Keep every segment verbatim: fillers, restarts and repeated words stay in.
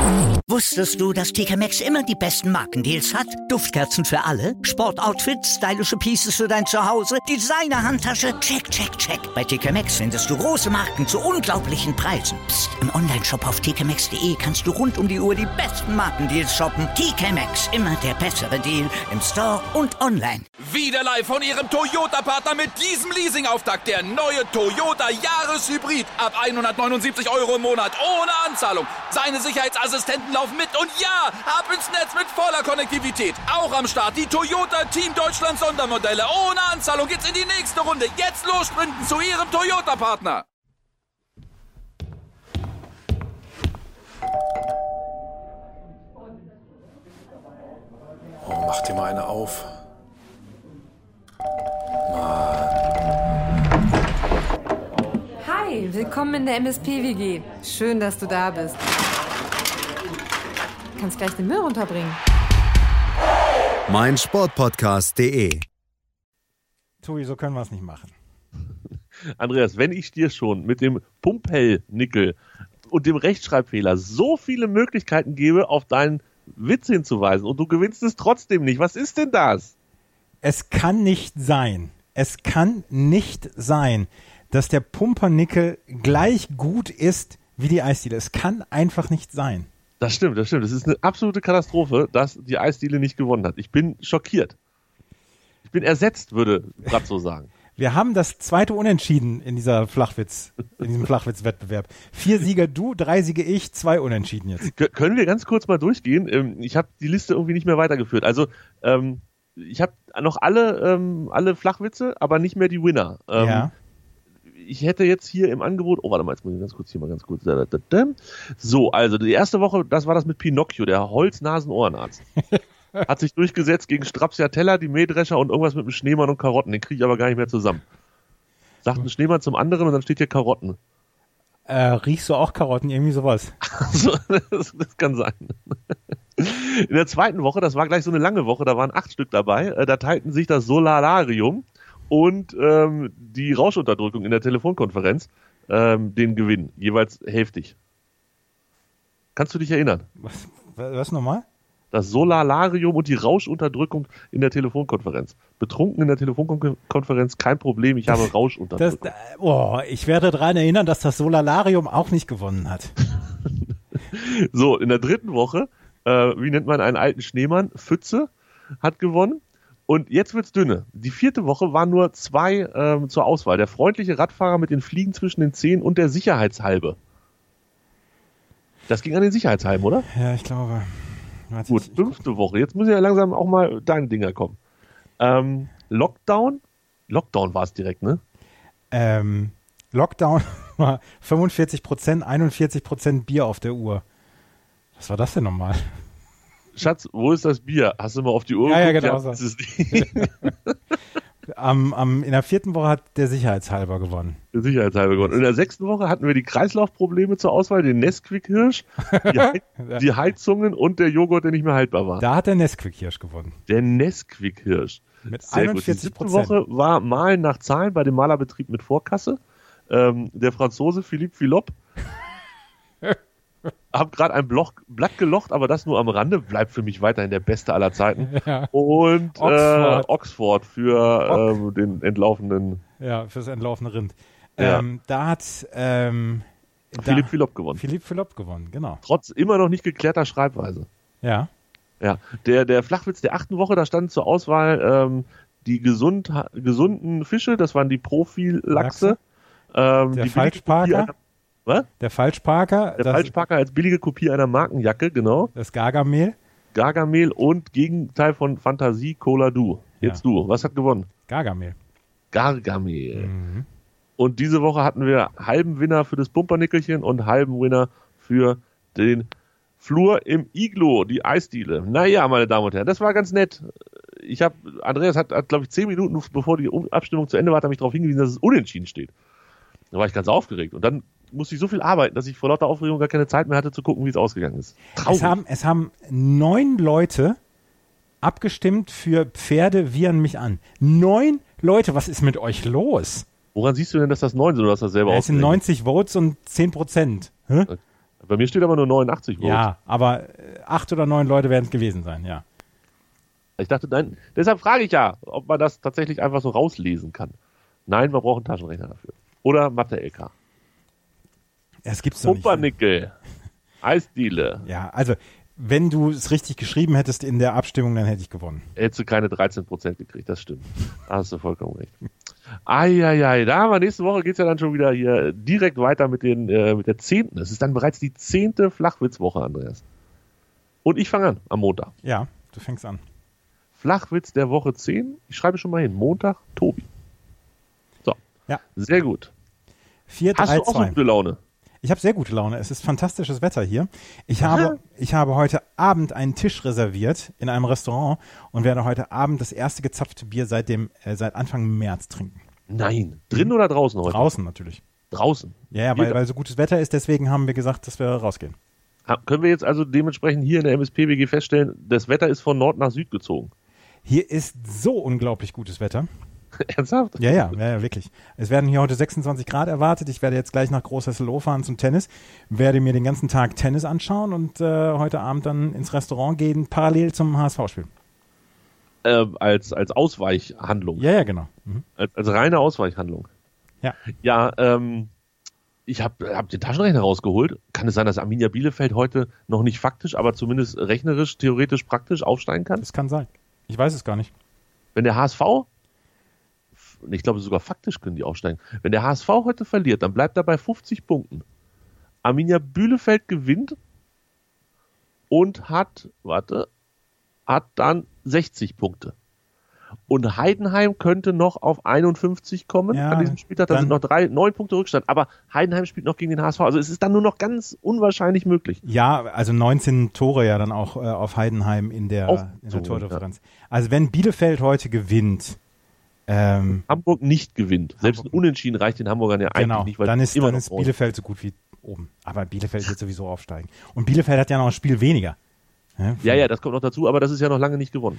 Wusstest du, dass T K Maxx immer die besten Markendeals hat? Duftkerzen für alle, Sportoutfits, stylische Pieces für dein Zuhause, Designer-Handtasche, check, check, check. Bei T K Maxx findest du große Marken zu unglaublichen Preisen. Psst. Im Onlineshop auf t k maxx punkt d e kannst du rund um die Uhr die besten Markendeals shoppen. T K Maxx, immer der bessere Deal im Store und online. Wieder live von Ihrem Toyota-Partner mit diesem Leasing-Auftakt. Der neue Toyota Jahreshybrid. Ab hundertneunundsiebzig Euro im Monat. Ohne Anzahlung. Seine Sicherheitsassistenten laufen mit. Und ja, ab ins Netz mit voller Konnektivität. Auch am Start die Toyota Team Deutschland Sondermodelle. Ohne Anzahlung geht's in die nächste Runde. Jetzt los sprinten zu Ihrem Toyota-Partner. Oh, mach dir mal eine auf. Hi, willkommen in der M S P-W G. Schön, dass du da bist. Du kannst gleich den Müll runterbringen. mein Sportpodcast punkt de Tobi, so können wir es nicht machen. Andreas, wenn ich dir schon mit dem Pumpell-Nickel und dem Rechtschreibfehler so viele Möglichkeiten gebe, auf deinen Witz hinzuweisen und du gewinnst es trotzdem nicht, was ist denn das? Es kann nicht sein, es kann nicht sein, dass der Pumpernickel gleich gut ist wie die Eisdiele. Es kann einfach nicht sein. Das stimmt, das stimmt. Es ist eine absolute Katastrophe, dass die Eisdiele nicht gewonnen hat. Ich bin schockiert. Ich bin ersetzt, würde Bratzo so sagen. Wir haben das zweite Unentschieden in dieser Flachwitz, in diesem Flachwitzwettbewerb. Vier Sieger du, drei Siege ich, zwei Unentschieden jetzt. K- können wir ganz kurz mal durchgehen? Ich habe die Liste irgendwie nicht mehr weitergeführt. Also ähm, ich habe noch alle, ähm, alle Flachwitze, aber nicht mehr die Winner. Ähm, ja. Ich hätte jetzt hier im Angebot, oh warte mal, jetzt muss ich ganz kurz hier mal ganz kurz. So, also die erste Woche, das war das mit Pinocchio, der Holz-Nasen-Ohrenarzt. Hat sich durchgesetzt gegen Stracciatella, die Mähdrescher und irgendwas mit dem Schneemann und Karotten. Den kriege ich aber gar nicht mehr zusammen. Sagt ein Schneemann zum anderen und dann steht hier Karotten. Äh, riechst du auch Karotten? Irgendwie sowas. Also, das, das kann sein. In der zweiten Woche, das war gleich so eine lange Woche, da waren acht Stück dabei, äh, da teilten sich das Solarium und ähm, die Rauschunterdrückung in der Telefonkonferenz ähm, den Gewinn, jeweils hälftig. Kannst du dich erinnern? Was, was nochmal? Das Solarium und die Rauschunterdrückung in der Telefonkonferenz. Betrunken in der Telefonkonferenz, kein Problem, ich das, habe Rauschunterdrückung. Das, oh, ich werde daran erinnern, dass das Solarium auch nicht gewonnen hat. So, in der dritten Woche, äh, wie nennt man einen alten Schneemann? Pfütze hat gewonnen. Und jetzt wird's dünne. Die vierte Woche waren nur zwei ähm, zur Auswahl. Der freundliche Radfahrer mit den Fliegen zwischen den Zehen und der Sicherheitshalbe. Das ging an den Sicherheitshalben, oder? Ja, ich glaube. Warte, Gut, ich, ich fünfte guck. Woche. Jetzt müssen ja langsam auch mal deine Dinger kommen. Ähm, Lockdown? Lockdown war es direkt, ne? Ähm, Lockdown war fünfundvierzig Prozent, einundvierzig Prozent Bier auf der Uhr. Was war das denn nochmal? Schatz, wo ist das Bier? Hast du mal auf die Uhr ja, geguckt? Ja, genau ja, so. Ist es am, am, in der vierten Woche hat der Sicherheitshalber gewonnen. Der Sicherheitshalber gewonnen. Und in der sechsten Woche hatten wir die Kreislaufprobleme zur Auswahl, den Nesquik-Hirsch, die, Heiz- die Heizungen und der Joghurt, der nicht mehr haltbar war. Da hat der Nesquik-Hirsch gewonnen. Der Nesquik-Hirsch. Mit Sehr einundvierzig Prozent. Die siebte Woche war Malen nach Zahlen bei dem Malerbetrieb mit Vorkasse. Ähm, der Franzose Philippe Philop. Hab gerade ein Bloch, Blatt gelocht, aber das nur am Rande. Bleibt für mich weiterhin der Beste aller Zeiten. Ja. Und Oxford. Äh, Oxford für Ox- ähm, den entlaufenden. Ja, fürs entlaufene Rind. Ja. Ähm, da hat ähm, Philippe Philop gewonnen. Philippe Philop gewonnen, genau. Trotz immer noch nicht geklärter Schreibweise. Ja. Ja, der, der Flachwitz der achten Woche, da standen zur Auswahl ähm, die gesund, gesunden Fische, das waren die Profil-Lachse. Ähm, Der die Falschparker. Was? Der Falschparker. Der das, Falschparker als billige Kopie einer Markenjacke, genau. Das Gargamel. Gargamel und Gegenteil von Fantasie, Cola Du. Jetzt Ja. du. Was hat gewonnen? Gargamel. Gargamel. Mhm. Und diese Woche hatten wir halben Winner für das Pumpernickelchen und halben Winner für den Flur im Iglo, die Eisdiele. Naja, meine Damen und Herren, das war ganz nett. Ich habe, Andreas hat, hat glaube ich, zehn Minuten, bevor die Abstimmung zu Ende war, hat er mich darauf hingewiesen, dass es unentschieden steht. Da war ich ganz aufgeregt. Und dann musste ich so viel arbeiten, dass ich vor lauter Aufregung gar keine Zeit mehr hatte, zu gucken, wie es ausgegangen ist. Traurig. Es haben, es haben neun Leute abgestimmt für Pferde wiehern mich an. Neun Leute, was ist mit euch los? Woran siehst du denn, dass das neun sind, oder hast du das selber Ja, es sind ausgerechnet? neunzig Votes und zehn Prozent. Hä? Bei mir steht aber nur neunundachtzig Votes. Ja, aber äh, acht oder neun Leute werden es gewesen sein, ja. Ich dachte, nein, deshalb frage ich ja, ob man das tatsächlich einfach so rauslesen kann. Nein, wir brauchen einen Taschenrechner dafür. Oder Mathe-L K. Es gibt's doch nicht. Pumpernickel. Eisdiele. Ja, also wenn du es richtig geschrieben hättest in der Abstimmung, dann hätte ich gewonnen. Hättest du keine dreizehn Prozent gekriegt, das stimmt. Da hast du vollkommen recht. Eieiei, da haben wir nächste Woche geht's ja dann schon wieder hier direkt weiter mit den äh, mit der zehnten. Es ist dann bereits die zehnte Flachwitzwoche, Andreas. Und ich fange an am Montag. Ja, du fängst an. Flachwitz der Woche zehn. Ich schreibe schon mal hin. Montag, Tobi. So. Ja. Sehr gut. vier, Hast drei, du auch so zwei. gute Laune? Ich habe sehr gute Laune. Es ist fantastisches Wetter hier. Ich habe, ich habe heute Abend einen Tisch reserviert in einem Restaurant und werde heute Abend das erste gezapfte Bier seit dem äh, seit Anfang März trinken. Nein. Drinnen oder draußen heute? Draußen natürlich. Draußen. Ja, ja, weil, weil so gutes Wetter ist, deswegen haben wir gesagt, dass wir rausgehen. Ha- Können wir jetzt also dementsprechend hier in der M S P W G feststellen, das Wetter ist von Nord nach Süd gezogen? Hier ist so unglaublich gutes Wetter. Ernsthaft? Ja, ja, ja, ja, wirklich. Es werden hier heute sechsundzwanzig Grad erwartet. Ich werde jetzt gleich nach Großhesselow fahren zum Tennis, werde mir den ganzen Tag Tennis anschauen und äh, heute Abend dann ins Restaurant gehen, parallel zum H S V-Spiel. Äh, als, als Ausweichhandlung. Ja, ja, genau. Mhm. Als, als reine Ausweichhandlung. Ja. Ja, ähm, ich habe hab den Taschenrechner rausgeholt. Kann es sein, dass Arminia Bielefeld heute noch nicht faktisch, aber zumindest rechnerisch, theoretisch, praktisch aufsteigen kann? Das kann sein. Ich weiß es gar nicht. Wenn der H S V, ich glaube sogar faktisch können die aufsteigen, wenn der H S V heute verliert, dann bleibt er bei fünfzig Punkten. Arminia Bielefeld gewinnt und hat, warte, hat dann sechzig Punkte. Und Heidenheim könnte noch auf einundfünfzig kommen Ja, an diesem Spieltag. Da dann- sind noch drei, neun Punkte Rückstand. Aber Heidenheim spielt noch gegen den H S V. Also es ist dann nur noch ganz unwahrscheinlich möglich. Ja, also neunzehn Tore ja dann auch äh, auf Heidenheim in der, Auch in so, der Tordifferenz. Also wenn Bielefeld heute gewinnt, ähm, Hamburg nicht gewinnt. Selbst ein Unentschieden reicht den Hamburgern ja eigentlich genau, nicht. Weil dann die ist, immer dann noch ist brauchen. Bielefeld so gut wie oben. Aber Bielefeld wird sowieso aufsteigen. Und Bielefeld hat ja noch ein Spiel weniger. Ja, Ja, ja, das kommt noch dazu, aber das ist ja noch lange nicht gewonnen.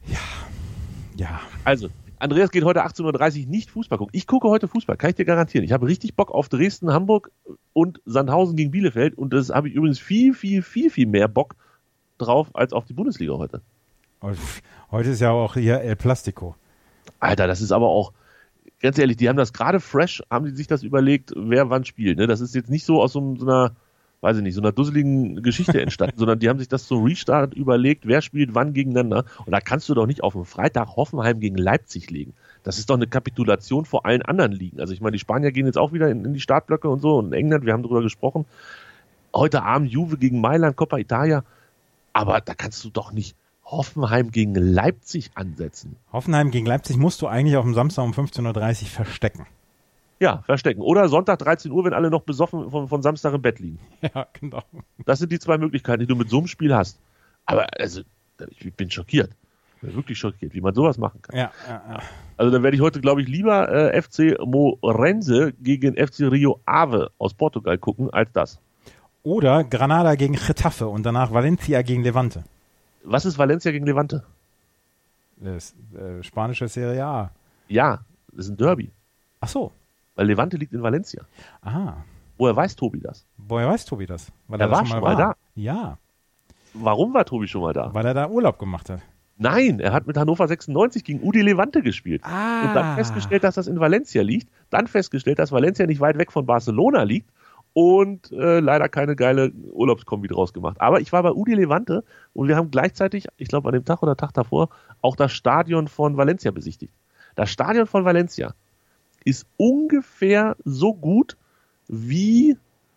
ja. Also, Andreas geht heute achtzehn Uhr dreißig nicht Fußball gucken. Ich gucke heute Fußball, kann ich dir garantieren. Ich habe richtig Bock auf Dresden, Hamburg und Sandhausen gegen Bielefeld. Und das habe ich übrigens viel, viel, viel, viel mehr Bock drauf als auf die Bundesliga heute. Und heute ist ja auch hier El Plastico. Alter, das ist aber auch, ganz ehrlich, die haben das gerade fresh, haben die sich das überlegt, wer wann spielt. Ne? Das ist jetzt nicht so aus so, so einer, weiß ich nicht, so einer dusseligen Geschichte entstanden, sondern die haben sich das so Restart überlegt, wer spielt wann gegeneinander. Und da kannst du doch nicht auf dem Freitag Hoffenheim gegen Leipzig legen. Das ist doch eine Kapitulation vor allen anderen Ligen. Also ich meine, die Spanier gehen jetzt auch wieder in, in die Startblöcke und so, und in England, wir haben darüber gesprochen. Heute Abend Juve gegen Mailand, Coppa Italia. Aber da kannst du doch nicht Hoffenheim gegen Leipzig ansetzen. Hoffenheim gegen Leipzig musst du eigentlich auf dem Samstag um fünfzehn Uhr dreißig verstecken. Ja, verstecken. Oder Sonntag dreizehn Uhr, wenn alle noch besoffen von, von Samstag im Bett liegen. Ja, genau. Das sind die zwei Möglichkeiten, die du mit so einem Spiel hast. Aber also, ich bin schockiert. Ich bin wirklich schockiert, wie man sowas machen kann. Ja, ja, ja. Also dann werde ich heute, glaube ich, lieber äh, F C Morense gegen F C Rio Ave aus Portugal gucken, als das. Oder Granada gegen Getafe und danach Valencia gegen Levante. Was ist Valencia gegen Levante? Das äh, spanische Serie A. Ja, das ist ein Derby. Ach so. Weil Levante liegt in Valencia. Aha. Woher weiß Tobi das? Woher weiß Tobi das? Weil Er da war schon mal da. Ja, Warum war Tobi schon mal da? weil er da Urlaub gemacht hat. Nein, er hat mit Hannover sechsundneunzig gegen U D Levante gespielt. Ah. Und dann festgestellt, dass das in Valencia liegt. Dann festgestellt, dass Valencia nicht weit weg von Barcelona liegt. Und äh, leider keine geile Urlaubskombi draus gemacht. Aber ich war bei U D Levante und wir haben gleichzeitig, ich glaube an dem Tag oder Tag davor, auch das Stadion von Valencia besichtigt. Das Stadion von Valencia ist ungefähr so gut wie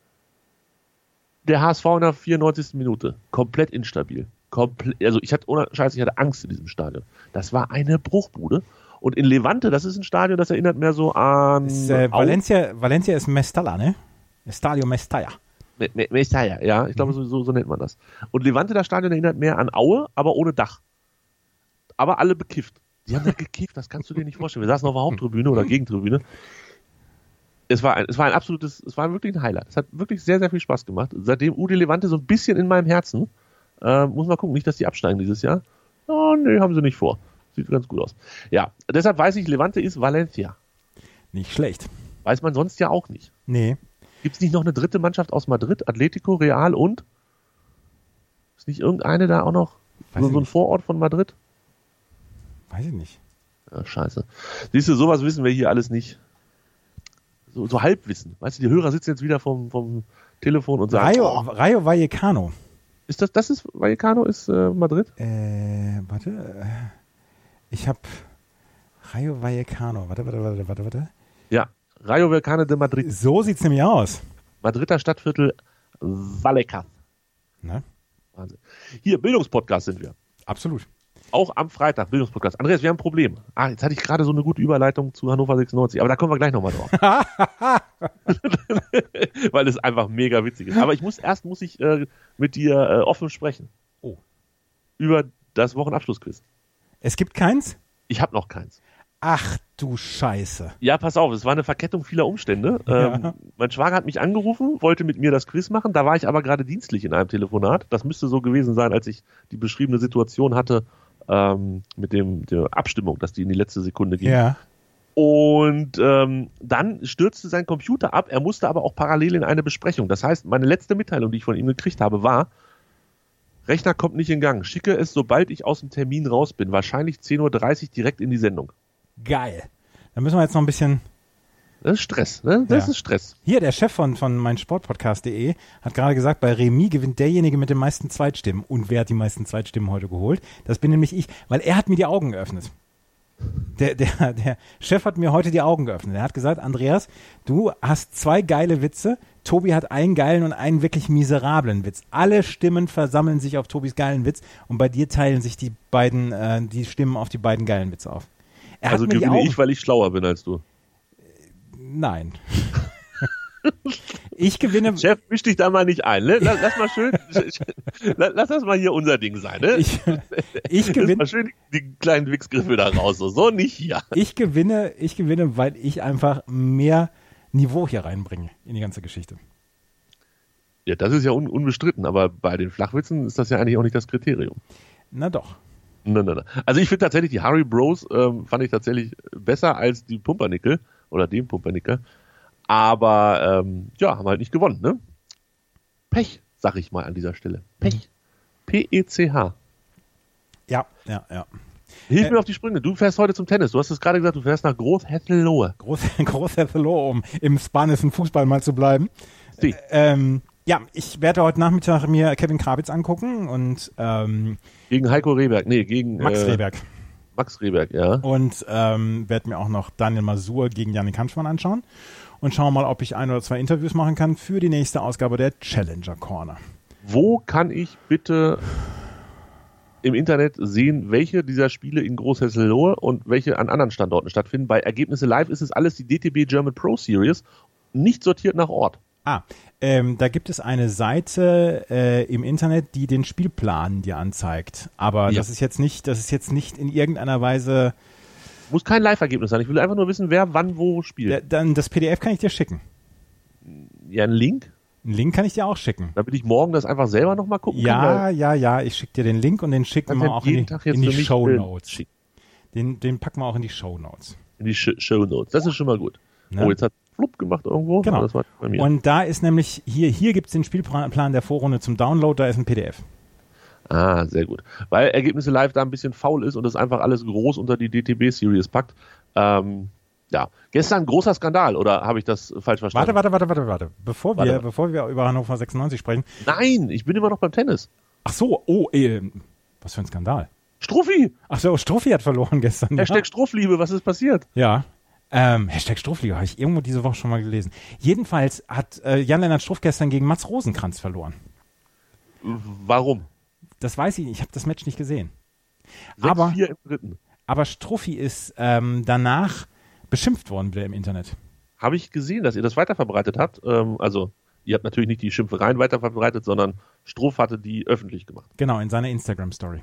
der H S V in der vierundneunzigsten Minute. Komplett instabil. Komplett, also ich hatte, ohne Scheiß, ich hatte Angst in diesem Stadion. Das war eine Bruchbude. Und in Levante, das ist ein Stadion, das erinnert mehr so an... Ist, äh, Valencia, Valencia ist Mestalla, ne? Estadio Mestalla. Me- Me- Mestalla, ja, ich glaube, so, so, so nennt man das. Und Levante, das Stadion erinnert mehr an Aue, aber ohne Dach. Aber alle bekifft. Die haben da gekifft, das kannst du dir nicht vorstellen. Wir saßen auf der Haupttribüne oder Gegentribüne. Es war ein, es war ein absolutes, es war wirklich ein Highlight. Es hat wirklich sehr, sehr viel Spaß gemacht. Seitdem U D Levante so ein bisschen in meinem Herzen. Äh, muss mal gucken, nicht, dass die absteigen dieses Jahr. Oh, nee, haben sie nicht vor. Sieht ganz gut aus. Ja, deshalb weiß ich, Levante ist Valencia. Nicht schlecht. Weiß man sonst ja auch nicht. Nee. Gibt es nicht noch eine dritte Mannschaft aus Madrid? Atletico, Real und? Ist nicht irgendeine da auch noch? Weiß So, ich so ein nicht. Vorort von Madrid? Weiß ich nicht. Ja, scheiße. Siehst du, sowas wissen wir hier alles nicht. So, so Halbwissen. Weißt du, die Hörer sitzen jetzt wieder vom, vom Telefon und sagen, Rayo, oh, Rayo Vallecano. ist das, das ist, Vallecano ist äh, Madrid? Äh, warte. äh, Ich habe Rayo Vallecano. Warte, warte, warte, warte, warte. Ja, Rayo Vallecano de Madrid. So sieht's nämlich aus. Madrider Stadtviertel Vallecas. Ne? Wahnsinn. Hier, Bildungspodcast sind wir. Absolut. Auch am Freitag, Bildungspodcast. Andreas, wir haben ein Problem. Ah, jetzt hatte ich gerade so eine gute Überleitung zu Hannover sechsundneunzig, aber da kommen wir gleich nochmal drauf. Weil es einfach mega witzig ist. Aber ich muss erst muss ich äh, mit dir äh, offen sprechen. Oh. Über das Wochenabschlussquiz. Es gibt keins? Ich habe noch keins. Ach du Scheiße. Ja, pass auf, es war eine Verkettung vieler Umstände. Ja. Ähm, mein Schwager hat mich angerufen, wollte mit mir das Quiz machen, da war ich aber gerade dienstlich in einem Telefonat. Das müsste so gewesen sein, als ich die beschriebene Situation hatte ähm, mit dem der Abstimmung, dass die in die letzte Sekunde ging. Ja. Und ähm, dann stürzte sein Computer ab, er musste aber auch parallel in eine Besprechung. Das heißt, meine letzte Mitteilung, die ich von ihm gekriegt habe, war: Rechner kommt nicht in Gang, schicke es, sobald ich aus dem Termin raus bin, wahrscheinlich zehn Uhr dreißig direkt in die Sendung. Geil. Dann müssen wir jetzt noch ein bisschen... Das ist Stress, ne? Das Ja. ist Stress. Hier, der Chef von, von meinsportpodcast punkt de hat gerade gesagt, bei Remis gewinnt derjenige mit den meisten Zweitstimmen. Und wer hat die meisten Zweitstimmen heute geholt? Das bin nämlich ich, weil er hat mir die Augen geöffnet. Der, der, der Chef hat mir heute die Augen geöffnet. Er hat gesagt, Andreas, du hast zwei geile Witze. Tobi hat einen geilen und einen wirklich miserablen Witz. Alle Stimmen versammeln sich auf Tobis geilen Witz und bei dir teilen sich die beiden, äh, die Stimmen auf die beiden geilen Witze auf. Er Also hat mir die gewinne Augen... ich, weil ich schlauer bin als du. Nein. Ich gewinne... Chef, misch dich da mal nicht ein. Ne? Lass, lass mal schön, lass das mal hier unser Ding sein. Ne? Ich, ich Lass gewinne... mal schön die, die kleinen Wichsgriffe da raus. So, so nicht hier. Ich gewinne, ich gewinne, weil ich einfach mehr Niveau hier reinbringe in die ganze Geschichte. Ja, das ist ja un, unbestritten, aber bei den Flachwitzen ist das ja eigentlich auch nicht das Kriterium. Na doch. Nein, nein, nein. Also ich finde tatsächlich, die Harry Bros ähm, fand ich tatsächlich besser als die Pumpernickel oder den Pumpernickel. Aber ähm, ja, haben halt nicht gewonnen, ne? Pech, sag ich mal an dieser Stelle. Pech. P E C H. Ja, ja, ja. Hilf Äh, mir auf die Sprünge. Du fährst heute zum Tennis. Du hast es gerade gesagt, du fährst nach Großhesselohe. Groß, großer Hello, um im spanischen Fußball mal zu bleiben. Sie. Ähm, ja, ich werde heute Nachmittag mir Kevin Krawitz angucken und ähm, Gegen Heiko Rehberg. Nee, gegen Max äh, Rehberg. Max Rehberg, ja. Und ähm, werde mir auch noch Daniel Masur gegen Jannik Hanschmann anschauen und schauen mal, ob ich ein oder zwei Interviews machen kann für die nächste Ausgabe der Challenger Corner. Wo kann ich bitte im Internet sehen, welche dieser Spiele in Großhesselohe und welche an anderen Standorten stattfinden? Bei Ergebnisse Live ist es alles die D T B German Pro Series, nicht sortiert nach Ort. Ah, ähm, da gibt es eine Seite äh, im Internet, die den Spielplan dir anzeigt. Aber Ja. das ist jetzt nicht, das ist jetzt nicht in irgendeiner Weise. Muss kein Live-Ergebnis sein. Ich will einfach nur wissen, wer wann wo spielt. Da, dann das P D F kann ich dir schicken. Ja, ein Link, Einen Link kann ich dir auch schicken. damit ich morgen das einfach selber nochmal gucken kann. Ja, weil- ja, ja. Ich schicke dir den Link und den schicken Kannst wir ja auch in jeden die, Tag jetzt in die für mich Show Bild Notes. schicken. Den, den packen wir auch in die Show Notes. In die Sh- Show Notes. Das ist schon mal gut. Ne? Oh, jetzt hat Flupp gemacht irgendwo. Genau. Aber das war bei mir. Und da ist nämlich, hier, hier gibt es den Spielplan der Vorrunde zum Download, da ist ein P D F. Ah, sehr gut. Weil Ergebnisse Live da ein bisschen faul ist und das einfach alles groß unter die D T B-Series packt. Ähm, ja, gestern großer Skandal, oder habe ich das falsch verstanden? Warte, warte, warte, warte, warte. Bevor wir, Warte, warte. bevor wir über Hannover sechsundneunzig sprechen. Nein, ich bin immer noch beim Tennis. Ach so, oh, äh, was für ein Skandal. Struffi! Ach so, Struffi hat verloren gestern. Hashtag Ja. Struffliebe, was ist passiert? Ja. Ähm, Hashtag Struffliga habe ich irgendwo diese Woche schon mal gelesen. Jedenfalls hat äh, Jan-Lennart Struff gestern gegen Mats Rosenkranz verloren. Warum? Das weiß ich nicht, ich habe das Match nicht gesehen. sechs Aber- vier im dritten. Aber Struffi ist ähm, danach beschimpft worden wieder im Internet. Habe ich gesehen, dass ihr das weiterverbreitet habt. Ähm, also, ihr habt natürlich nicht die Schimpfereien weiterverbreitet, sondern Struff hatte die öffentlich gemacht. Genau, in seiner Instagram-Story.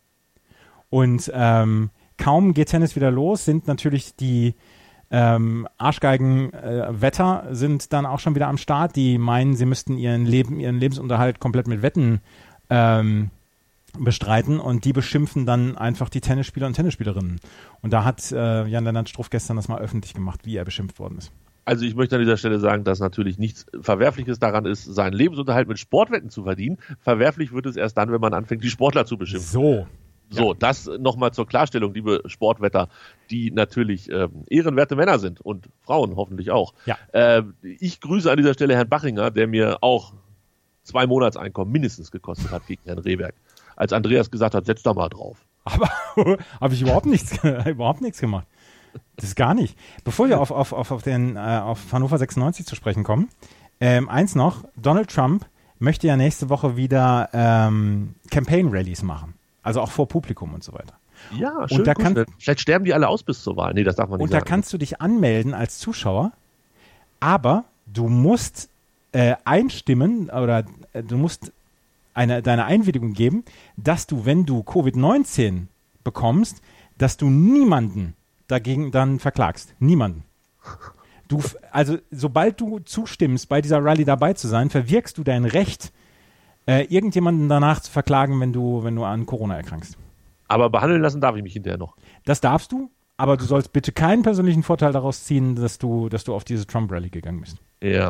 Und ähm, kaum geht Tennis wieder los, sind natürlich die ähm, Arschgeigen-Wetter sind dann auch schon wieder am Start, die meinen, sie müssten ihren Leben, ihren Lebensunterhalt komplett mit Wetten ähm, bestreiten und die beschimpfen dann einfach die Tennisspieler und Tennisspielerinnen. Und da hat äh, Jan-Lennart Struff gestern das mal öffentlich gemacht, wie er beschimpft worden ist. Also ich möchte an dieser Stelle sagen, dass natürlich nichts Verwerfliches daran ist, seinen Lebensunterhalt mit Sportwetten zu verdienen. Verwerflich wird es erst dann, wenn man anfängt, die Sportler zu beschimpfen. So. So, Ja. das nochmal zur Klarstellung, liebe Sportwetter, die natürlich ähm, ehrenwerte Männer sind und Frauen hoffentlich auch. Ja. Äh, ich grüße an dieser Stelle Herrn Bachinger, der mir auch zwei Monatseinkommen mindestens gekostet hat gegen Herrn Rehberg. Als Andreas gesagt hat, setz da mal drauf. Aber habe ich überhaupt nichts, überhaupt nichts gemacht. Das ist gar nicht. Bevor wir auf, auf, auf, auf, den, äh, auf Hannover sechsundneunzig zu sprechen kommen, ähm, eins noch, Donald Trump möchte ja nächste Woche wieder ähm, Campaign-Rallies machen. Also auch vor Publikum und so weiter. Ja, schön. Und da gut. kann, Vielleicht sterben die alle aus bis zur Wahl. Nee, das darf man nicht und da sagen. kannst du dich anmelden als Zuschauer, aber du musst äh, einstimmen oder äh, du musst eine, deine Einwilligung geben, dass du, wenn du Covid neunzehn bekommst, dass du niemanden dagegen dann verklagst. Niemanden. Du, also sobald du zustimmst, bei dieser Rallye dabei zu sein, verwirkst du dein Recht, äh, irgendjemanden danach zu verklagen, wenn du, wenn du an Corona erkrankst. Aber behandeln lassen darf ich mich hinterher noch. Das darfst du, aber du sollst bitte keinen persönlichen Vorteil daraus ziehen, dass du, dass du auf diese Trump-Rally gegangen bist. Ja.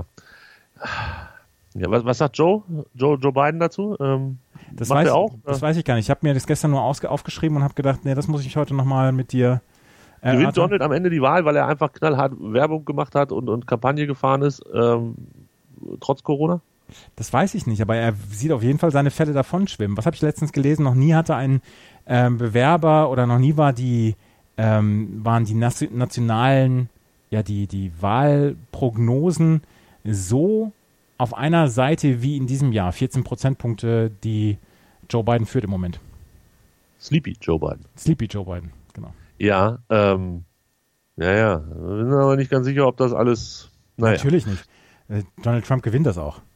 Ja, was, was sagt Joe? Joe, Joe Biden dazu? Ähm, Das, macht weiß, er auch? das weiß ich gar nicht. Ich habe mir das gestern nur ausge- aufgeschrieben und habe gedacht, nee, das muss ich heute nochmal mit dir Gewinnt erörtern. Donald am Ende die Wahl, weil er einfach knallhart Werbung gemacht hat und, und Kampagne gefahren ist, ähm, trotz Corona? Das weiß ich nicht, aber er sieht auf jeden Fall seine Fälle davon schwimmen. Was habe ich letztens gelesen? Noch nie hatte ein ähm, Bewerber oder noch nie war die, ähm, waren die nation- nationalen, ja, die, die Wahlprognosen so auf einer Seite wie in diesem Jahr. vierzehn Prozentpunkte, die Joe Biden führt im Moment. Sleepy Joe Biden. Sleepy Joe Biden, genau. Ja, ähm, ja, ja. Wir sind aber nicht ganz sicher, ob das alles, naja. Natürlich nicht. Äh, Donald Trump gewinnt das auch.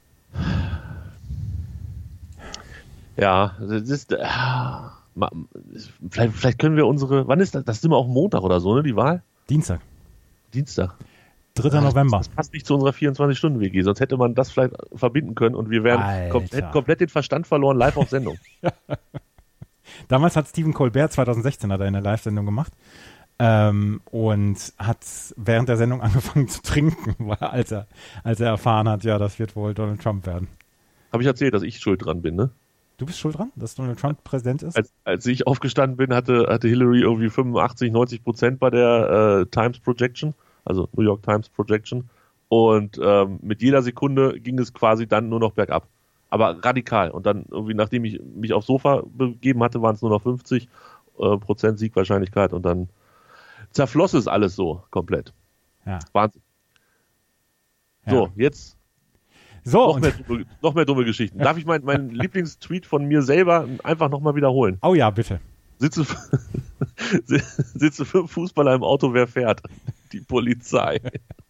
Ja, das ist, äh, ma- vielleicht, vielleicht können wir unsere, wann ist das? Das ist immer auch Montag oder so, ne, die Wahl? Dienstag, Dienstag. dritter November. Das passt nicht zu unserer vierundzwanzig-Stunden-W G, sonst hätte man das vielleicht verbinden können und wir wären Alter. kom hätten komplett den Verstand verloren, live auf Sendung. Damals hat Stephen Colbert zweitausendsechzehn hat er eine Live-Sendung gemacht ähm, und hat während der Sendung angefangen zu trinken, weil, als, er, als er erfahren hat, ja, das wird wohl Donald Trump werden. Habe ich erzählt, dass ich schuld dran bin, ne? Du bist schuld dran, dass Donald Trump Präsident ist? Als, als ich aufgestanden bin, hatte, hatte Hillary irgendwie fünfundachtzig, neunzig Prozent bei der äh, Times Projection, also New York Times Projection. Und ähm, mit jeder Sekunde ging es quasi dann nur noch bergab. Aber radikal. Und dann irgendwie, nachdem ich mich aufs Sofa begeben hatte, waren es nur noch fünfzig äh, Prozent Siegwahrscheinlichkeit. Und dann zerfloss es alles so komplett. Ja. Wahnsinn. Ja. So, jetzt So, noch und, mehr, dumme, noch mehr dumme Geschichten. Darf ich meinen mein Lieblingstweet von mir selber einfach nochmal wiederholen? oh ja, bitte. Sitze, sitze fünf Fußballer im Auto, wer fährt? Die Polizei.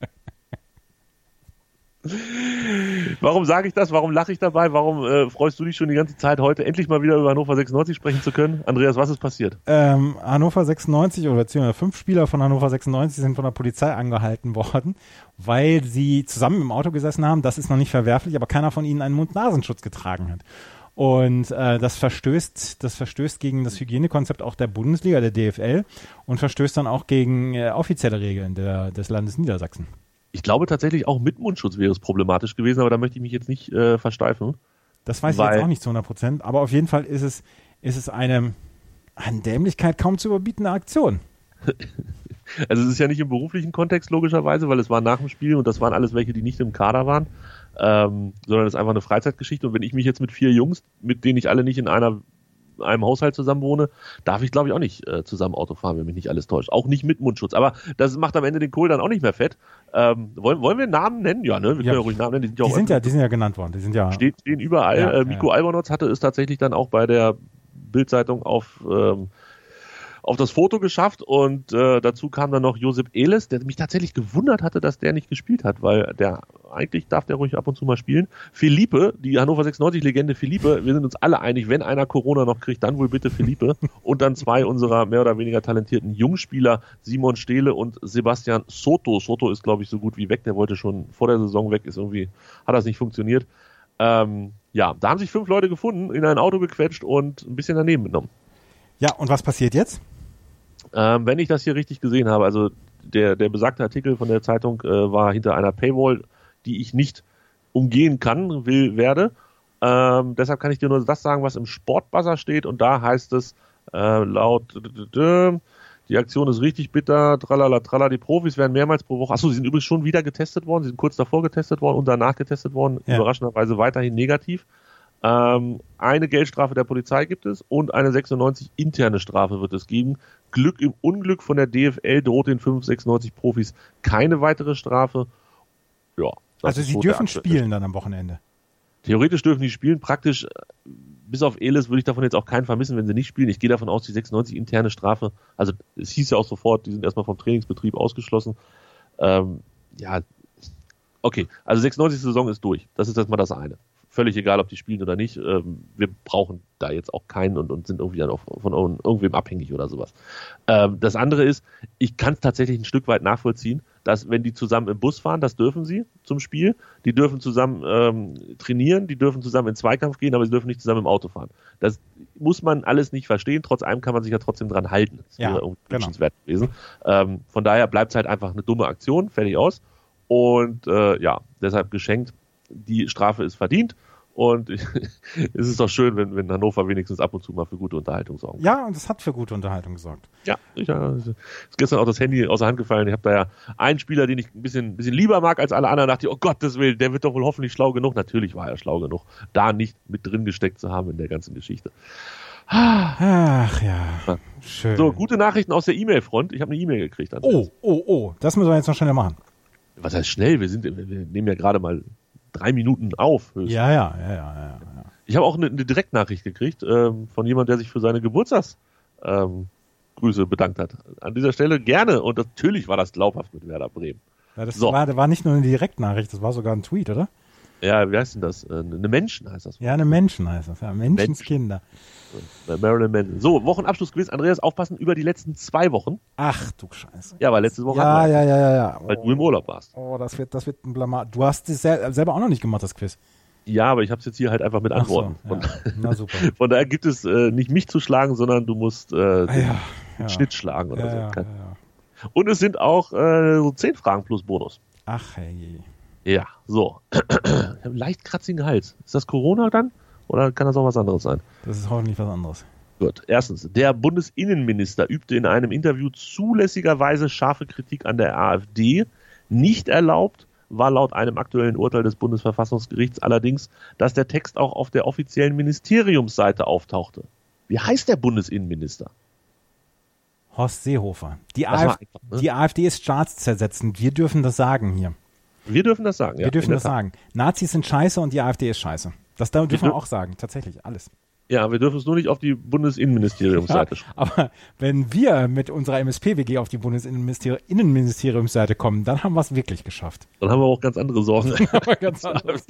Warum sage ich das? Warum lache ich dabei? Warum äh, freust du dich schon die ganze Zeit, heute endlich mal wieder über Hannover sechsundneunzig sprechen zu können? Andreas, was ist passiert? Ähm, Hannover sechsundneunzig oder beziehungsweise fünf Spieler von Hannover sechsundneunzig sind von der Polizei angehalten worden, weil sie zusammen im Auto gesessen haben. Das ist noch nicht verwerflich, aber keiner von ihnen einen Mund-Nasenschutz getragen hat. Und äh, das verstößt, das verstößt gegen das Hygienekonzept auch der Bundesliga, der D F L, und verstößt dann auch gegen äh, offizielle Regeln der, des Landes Niedersachsen. Ich glaube tatsächlich auch mit Mundschutz wäre es problematisch gewesen, aber da möchte ich mich jetzt nicht äh, versteifen. Das weiß ich Weil- jetzt auch nicht zu hundert Prozent, aber auf jeden Fall ist es, ist es eine an Dämlichkeit kaum zu überbietende Aktion. Also es ist ja nicht im beruflichen Kontext logischerweise, weil es war nach dem Spiel und das waren alles welche, die nicht im Kader waren, ähm, sondern es ist einfach eine Freizeitgeschichte. Und wenn ich mich jetzt mit vier Jungs, mit denen ich alle nicht in einer einem Haushalt zusammen wohne, darf ich glaube ich auch nicht äh, zusammen Auto fahren, wenn mich nicht alles täuscht. Auch nicht mit Mundschutz. Aber das macht am Ende den Kohl dann auch nicht mehr fett. Ähm, wollen, wollen wir Namen nennen? Ja, ne? Wir Ja. können ja ruhig Namen nennen. Die sind ja, Die auch sind ja, die sind ja genannt worden. Die sind ja. stehen, stehen überall. Ja, äh, Miko ja. Albonotz hatte es tatsächlich dann auch bei der Bild-Zeitung auf, ähm, auf das Foto geschafft und äh, dazu kam dann noch Josip Elis, der mich tatsächlich gewundert hatte, dass der nicht gespielt hat, weil der eigentlich darf der ruhig ab und zu mal spielen. Felipe, die Hannover sechsundneunzig-Legende Felipe, wir sind uns alle einig, wenn einer Corona noch kriegt, dann wohl bitte Felipe. Und dann zwei unserer mehr oder weniger talentierten Jungspieler, Simon Stehle und Sebastian Soto. Soto ist, glaube ich, so gut wie weg, der wollte schon vor der Saison weg, ist irgendwie, hat das nicht funktioniert. Ähm, ja, da haben sich fünf Leute gefunden, in ein Auto gequetscht und ein bisschen daneben genommen. Ja, und was passiert jetzt? Ähm, wenn ich das hier richtig gesehen habe, also der, der besagte Artikel von der Zeitung äh, war hinter einer Paywall, die ich nicht umgehen kann, will, werde. Ähm, deshalb kann ich dir nur das sagen, was im Sportbuzzer steht, und da heißt es äh, laut die Aktion ist richtig bitter, tralala, tralala, die Profis werden mehrmals pro Woche, achso, sie sind übrigens schon wieder getestet worden, sie sind kurz davor getestet worden und danach getestet worden, ja. Überraschenderweise weiterhin negativ. Ähm, eine Geldstrafe der Polizei gibt es und eine sechsundneunzig interne Strafe wird es geben. Glück im Unglück von der D F L droht den fünf sechsundneunzig Profis keine weitere Strafe. Ja. Also sie dürfen spielen dann am Wochenende? Theoretisch dürfen die spielen, praktisch bis auf Elis würde ich davon jetzt auch keinen vermissen, wenn sie nicht spielen. Ich gehe davon aus, die sechsundneunzig interne Strafe, also es hieß ja auch sofort, die sind erstmal vom Trainingsbetrieb ausgeschlossen. Ähm, ja, okay, also sechsundneunzig Saison ist durch. Das ist erstmal das eine. Völlig egal, ob die spielen oder nicht. Ähm, wir brauchen da jetzt auch keinen und, und sind irgendwie dann auch von irgendwem abhängig oder sowas. Ähm, das andere ist, ich kann es tatsächlich ein Stück weit nachvollziehen, dass wenn die zusammen im Bus fahren, das dürfen sie zum Spiel, die dürfen zusammen ähm, trainieren, die dürfen zusammen in Zweikampf gehen, aber sie dürfen nicht zusammen im Auto fahren. Das muss man alles nicht verstehen, trotz allem kann man sich ja trotzdem dran halten. Das ja, wäre irgendwie wünschenswert gewesen. Ähm, von daher bleibt es halt einfach eine dumme Aktion, fertig aus. Und äh, ja, deshalb geschenkt, die Strafe ist verdient. Und es ist doch schön, wenn, wenn Hannover wenigstens ab und zu mal für gute Unterhaltung sorgt. Ja, und es hat für gute Unterhaltung gesorgt. Ja, ich, äh, ist gestern auch das Handy aus der Hand gefallen. Ich habe da ja einen Spieler, den ich ein bisschen, bisschen lieber mag als alle anderen. Da dachte ich, oh Gottes Willen, der wird doch wohl hoffentlich schlau genug. Natürlich war er schlau genug, da nicht mit drin gesteckt zu haben in der ganzen Geschichte. Ach ja, schön. So, gute Nachrichten aus der E-Mail-Front. Ich habe eine E-Mail gekriegt. Oh, oh, oh, das müssen wir jetzt noch schnell machen. Was heißt schnell? Wir, sind, wir nehmen ja gerade mal drei Minuten auf. Höchstens. Ja, ja, ja, ja, ja. Ich habe auch eine, eine Direktnachricht gekriegt ähm, von jemand, der sich für seine Geburtstagsgrüße ähm, bedankt hat. An dieser Stelle gerne. Und natürlich war das glaubhaft mit Werder Bremen. Ja, das so. war, war nicht nur eine Direktnachricht, das war sogar ein Tweet, oder? Ja, wie heißt denn das? Eine Menschen heißt das. Ja, eine Menschen heißt das. Ja, Menschenskinder. Menschen. Marilyn Manson. So, Wochenabschlussquiz. Andreas, aufpassen, über die letzten zwei Wochen. Ach du Scheiße. Ja, weil letzte Woche ja, hatten wir, ja, ja, ja, ja. weil oh. du im Urlaub warst. Oh, das wird, das wird ein Blamage. Du hast es sel- selber auch noch nicht gemacht, das Quiz. Ja, aber ich habe es jetzt hier halt einfach mit Antworten. Ach so, ja. Von, Na super. Von daher gibt es äh, nicht mich zu schlagen, sondern du musst äh, den, ah, ja, den ja. Schnitt schlagen oder ja, so. ja, ja, ja. Und es sind auch äh, so zehn Fragen plus Bonus. Ach hey. Ja, so. Ich habe einen leicht kratzigen Hals. Ist das Corona dann? Oder kann das auch was anderes sein? Das ist hoffentlich was anderes. Gut. Erstens, der Bundesinnenminister übte in einem Interview zulässigerweise scharfe Kritik an der AfD. Nicht erlaubt war laut einem aktuellen Urteil des Bundesverfassungsgerichts allerdings, dass der Text auch auf der offiziellen Ministeriumsseite auftauchte. Wie heißt der Bundesinnenminister? Horst Seehofer. Die, Das war AfD, einfach, ne? die AfD ist staatszersetzend. Wir dürfen das sagen hier. Wir dürfen das sagen, ja. Wir dürfen in der das Tat. sagen. Nazis sind scheiße und die AfD ist scheiße. Das dürfen wir dür- auch sagen. Tatsächlich, alles. Ja, wir dürfen es nur nicht auf die Bundesinnenministeriumsseite Ja, schreiben. aber wenn wir mit unserer M S P W G auf die Bundesinnenministeriumsseite kommen, dann haben wir es wirklich geschafft. Dann haben wir auch ganz andere Sorgen. Aber ganz anders.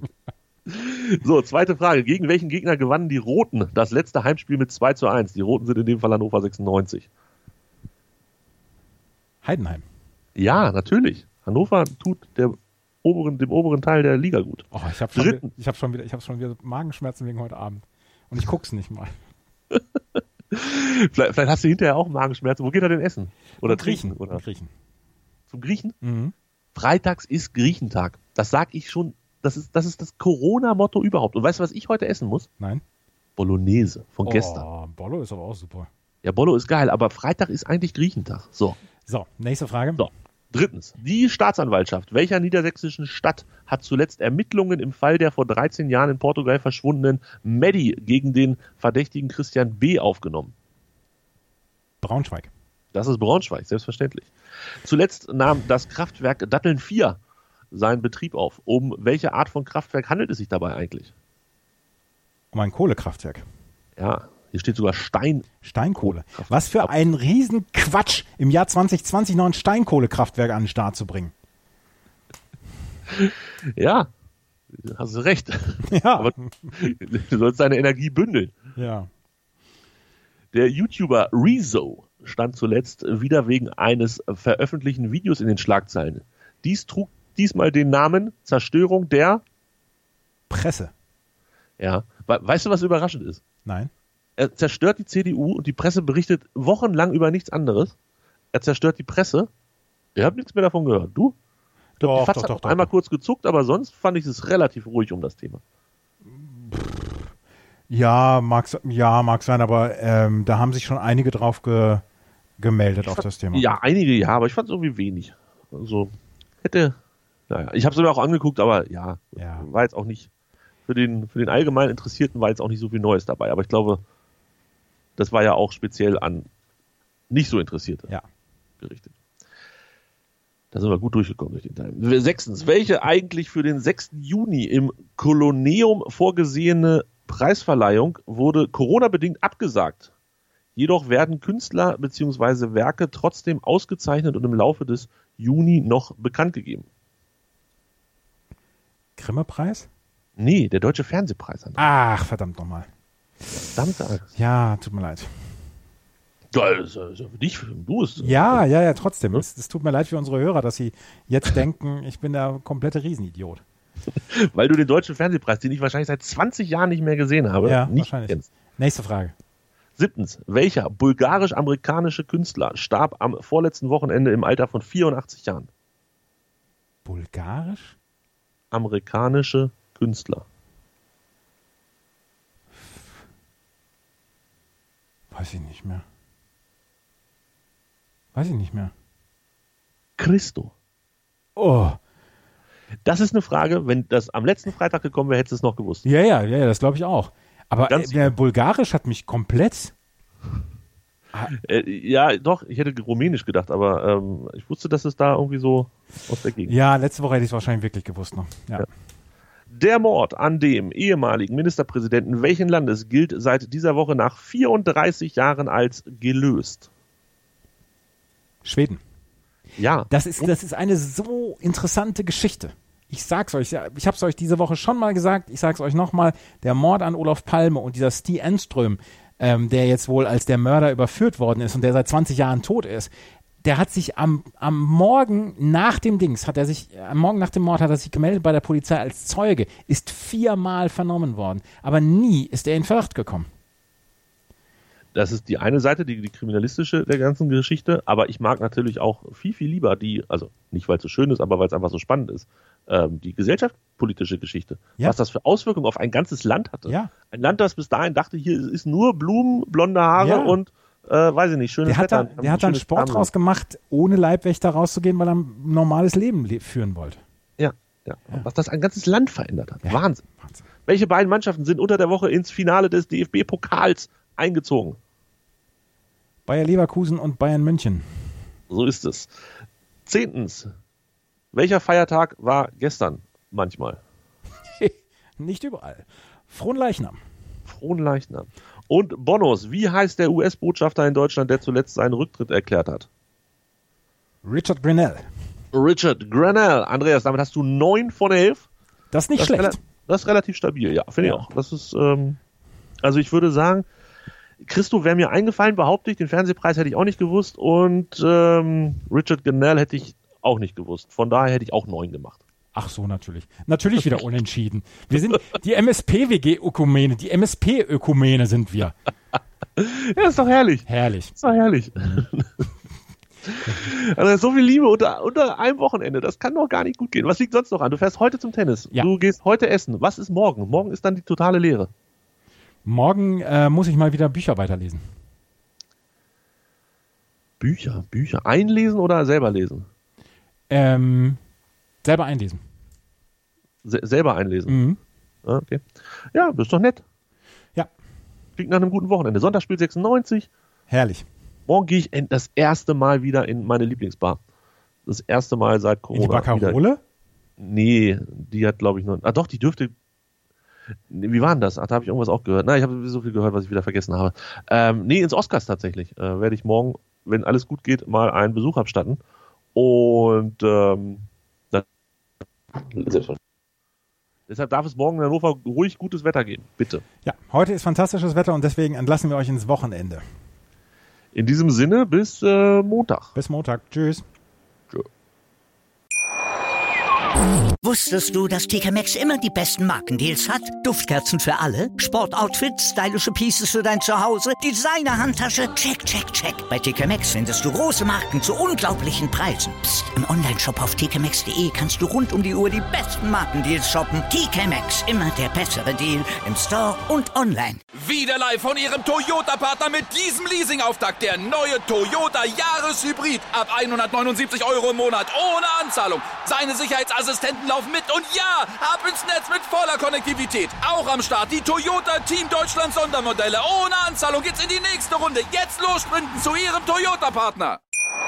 So, zweite Frage. Gegen welchen Gegner gewannen die Roten das letzte Heimspiel mit zwei zu eins? Die Roten sind in dem Fall Hannover sechsundneunzig. Heidenheim. Ja, natürlich. Hannover tut der oberen, dem oberen Teil der Liga gut. Oh, ich habe schon, Dritten. wieder- ich hab schon wieder, ich habe schon wieder Magenschmerzen wegen heute Abend. Und ich guck's nicht mal. Vielleicht, vielleicht hast du hinterher auch Magenschmerzen. Wo geht er denn essen? Oder Und Griechen. trinken? Oder Und Griechen. zum Griechen? Mhm. Freitags ist Griechentag. Das sag ich schon. Das ist das, ist das Corona-Motto überhaupt. Und weißt du, was ich heute essen muss? Nein? Bolognese von Oh, gestern. Bollo ist aber auch super. Ja, Bollo ist geil, aber Freitag ist eigentlich Griechentag. So. So, nächste Frage. So. Drittens. Die Staatsanwaltschaft welcher niedersächsischen Stadt hat zuletzt Ermittlungen im Fall der vor dreizehn Jahren in Portugal verschwundenen Medi gegen den verdächtigen Christian B. aufgenommen? Braunschweig. Das ist Braunschweig, selbstverständlich. Zuletzt nahm das Kraftwerk Datteln vier seinen Betrieb auf. Um welche Art von Kraftwerk handelt es sich dabei eigentlich? Um ein Kohlekraftwerk. Ja, hier steht sogar Stein. Steinkohle. Was für ein Riesenquatsch, im Jahr zwanzig zwanzig noch ein Steinkohlekraftwerk an den Start zu bringen. Ja, hast du recht. Ja. Aber du sollst deine Energie bündeln. Ja. Der YouTuber Rezo stand zuletzt wieder wegen eines veröffentlichten Videos in den Schlagzeilen. Dies trug diesmal den Namen Zerstörung der... Presse. Ja, We- weißt du, was überraschend ist? Nein. Er zerstört die C D U und die Presse berichtet wochenlang über nichts anderes. Er zerstört die Presse Ich habe nichts mehr davon gehört. Du? Ich glaub, Doch, die Fatz doch, hat doch, noch doch, einmal doch. kurz gezuckt, aber sonst fand ich es relativ ruhig um das Thema. Ja, mag, ja, mag sein, aber ähm, da haben sich schon einige drauf ge, gemeldet auf fand, das Thema. Ja, einige ja, aber ich fand es irgendwie wenig. Also hätte, naja, ich habe es mir auch angeguckt, aber ja, Ja. war jetzt auch nicht, für den, für den allgemein Interessierten war jetzt auch nicht so viel Neues dabei. Aber ich glaube, das war ja auch speziell an nicht so Interessierte Ja. gerichtet. Da sind wir gut durchgekommen durch den Teil. Sechstens, welche eigentlich für den sechsten Juni im Kolosseum vorgesehene Preisverleihung wurde Corona-bedingt abgesagt. Jedoch werden Künstler bzw. Werke trotzdem ausgezeichnet und im Laufe des Juni noch bekannt gegeben. Grimme-Preis? Nee, der Deutsche Fernsehpreis. Ach, verdammt nochmal. Verdammte Angst. Ja, tut mir leid. Ja, das ist ja für dich, du es. Ja, ja, ja, trotzdem. Es, es tut mir leid für unsere Hörer, dass sie jetzt denken, ich bin der komplette Riesenidiot. Weil du den Deutschen Fernsehpreis, den ich wahrscheinlich seit zwanzig Jahren nicht mehr gesehen habe, Ja, nicht wahrscheinlich. kennst. Nächste Frage. Siebtens. Welcher bulgarisch-amerikanische Künstler starb am vorletzten Wochenende im Alter von vierundachtzig Jahren? Bulgarisch? Amerikanische Künstler. Weiß ich nicht mehr. Weiß ich nicht mehr. Christo. Oh. Das ist eine Frage, wenn das am letzten Freitag gekommen wäre, hättest du es noch gewusst. Ja, ja, ja, das glaube ich auch. Aber Ganz äh, der Bulgarisch hat mich komplett. Äh, ja, doch, ich hätte Rumänisch gedacht, aber ähm, ich wusste, dass es da irgendwie so aus der Gegend. Ja, letzte Woche hätte ich es wahrscheinlich wirklich gewusst noch. Ja. Ja. Der Mord an dem ehemaligen Ministerpräsidenten welchen Landes gilt seit dieser Woche nach vierunddreißig Jahren als gelöst? Schweden. Ja. Das ist, das ist eine so interessante Geschichte. Ich sag's euch, ja, ich habe es euch diese Woche schon mal gesagt, ich sag's euch nochmal, der Mord an Olof Palme und dieser Stig Enström, ähm, der jetzt wohl als der Mörder überführt worden ist und der seit zwanzig Jahren tot ist, der hat sich am, am Morgen nach dem Dings, hat er sich, am Morgen nach dem Mord hat er sich gemeldet bei der Polizei als Zeuge, ist viermal vernommen worden, aber nie ist er in Verdacht gekommen. Das ist die eine Seite, die, die kriminalistische der ganzen Geschichte, aber ich mag natürlich auch viel, viel lieber die, also nicht weil es so schön ist, aber weil es einfach so spannend ist, ähm, die gesellschaftspolitische Geschichte. Ja. Was das für Auswirkungen auf ein ganzes Land hatte. Ja. Ein Land, das bis dahin dachte, hier ist nur Blumen, blonde Haare Ja. und, äh, weiß ich nicht, schönes Der hat, Wetter. da, der hat dann Sport draus gemacht, ohne Leibwächter rauszugehen, weil er ein normales Leben le- führen wollte. Ja, ja, ja. Was das ein ganzes Land verändert hat. Ja. Wahnsinn. Wahnsinn. Welche beiden Mannschaften sind unter der Woche ins Finale des D F B-Pokals eingezogen? Bayer Leverkusen und Bayern München. So ist es. Zehntens. Welcher Feiertag war gestern manchmal? Nicht überall. Frohnleichnam. Frohnleichnam. Und Bonus. Wie heißt der U S-Botschafter in Deutschland, der zuletzt seinen Rücktritt erklärt hat? Richard Grinnell. Richard Grenell. Andreas, damit hast du neun von elf. Das ist nicht Das ist, schlecht. rela- das ist relativ stabil, ja, finde Ja. ich auch. Das ist, ähm, also ich würde sagen, Christo wäre mir eingefallen, behaupte ich. Den Fernsehpreis hätte ich auch nicht gewusst. Und ähm, Richard Grenell hätte ich auch nicht gewusst. Von daher hätte ich auch neun gemacht. Ach so, natürlich. Natürlich wieder unentschieden. Wir sind die M S P W G-Ökumene, die M S P-Ökumene sind wir. Ja, ist doch herrlich. Herrlich. Ist doch herrlich. Also so viel Liebe unter, unter einem Wochenende, das kann doch gar nicht gut gehen. Was liegt sonst noch an? Du fährst heute zum Tennis. Ja. Du gehst heute essen. Was ist morgen? Morgen ist dann die totale Leere. Morgen äh, muss ich mal wieder Bücher weiterlesen. Bücher, Bücher. Einlesen oder selber lesen? Ähm, selber einlesen. Se selber einlesen. Mhm. Ah, okay. Ja, das ist doch nett. Ja, Klingt nach einem guten Wochenende. Sonntag spielt sechsundneunzig. herrlich. Morgen gehe ich en- das erste Mal wieder in meine Lieblingsbar. Das erste Mal seit In Corona. die Baccarole? Wieder. Nee, die hat, glaube ich, noch. Ah, doch, die dürfte. Nee, wie war denn das? Ach, da habe ich irgendwas auch gehört. Nein, ich habe so viel gehört, was ich wieder vergessen habe. Ähm, nee, ins Oscars tatsächlich. Äh, werde ich morgen, wenn alles gut geht, mal einen Besuch abstatten. Und ähm, dann, deshalb darf es morgen in Hannover ruhig gutes Wetter geben. Bitte. Ja, heute ist fantastisches Wetter und deswegen entlassen wir euch ins Wochenende. In diesem Sinne, bis äh, Montag. Bis Montag. Tschüss. Wusstest du, dass T K Maxx immer die besten Markendeals hat? Duftkerzen für alle, Sportoutfits, stylische Pieces für dein Zuhause, Designer-Handtasche, check, check, check. Bei T K Maxx findest du große Marken zu unglaublichen Preisen. Psst. im Onlineshop auf t k maxx punkt d e kannst du rund um die Uhr die besten Markendeals shoppen. T K Maxx, immer der bessere Deal im Store und online. Wieder live von Ihrem Toyota-Partner mit diesem Leasing-Auftakt. Der neue Toyota Jahreshybrid. Ab hundertneunundsiebzig Euro im Monat ohne Anzahlung. Seine Sicherheitsassistenten laufen mit und ja, ab ins Netz mit voller Konnektivität. Auch am Start die Toyota Team Deutschland Sondermodelle. Ohne Anzahlung geht's in die nächste Runde. Jetzt los sprinten zu Ihrem Toyota-Partner.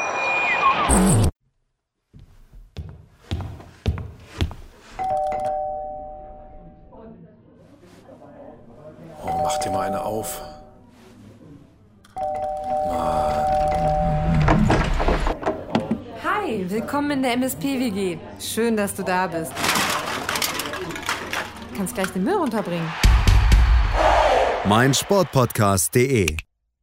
Oh, mach dir mal eine auf. Hi, willkommen in der M S P W G. Schön, dass du da bist. Du kannst gleich den Müll runterbringen. mein Sportpodcast punkt de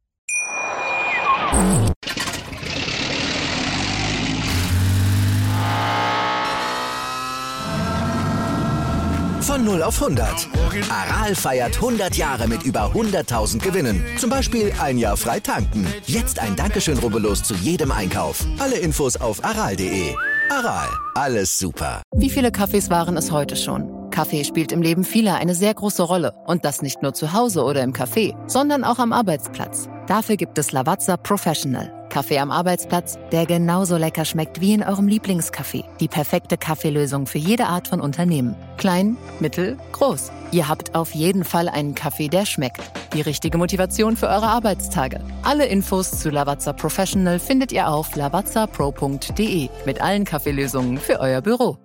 Von null auf hundert. Aral feiert hundert Jahre mit über hunderttausend Gewinnen. Zum Beispiel ein Jahr frei tanken. Jetzt ein Dankeschön, rubbellos zu jedem Einkauf. Alle Infos auf aral punkt de. Aral, alles super. Wie viele Kaffees waren es heute schon? Kaffee spielt im Leben vieler eine sehr große Rolle. Und das nicht nur zu Hause oder im Café, sondern auch am Arbeitsplatz. Dafür gibt es Lavazza Professional. Kaffee am Arbeitsplatz, der genauso lecker schmeckt wie in eurem Lieblingscafé. Die perfekte Kaffeelösung für jede Art von Unternehmen. Klein, mittel, groß. Ihr habt auf jeden Fall einen Kaffee, der schmeckt. Die richtige Motivation für eure Arbeitstage. Alle Infos zu Lavazza Professional findet ihr auf lavazza pro punkt de mit allen Kaffeelösungen für euer Büro.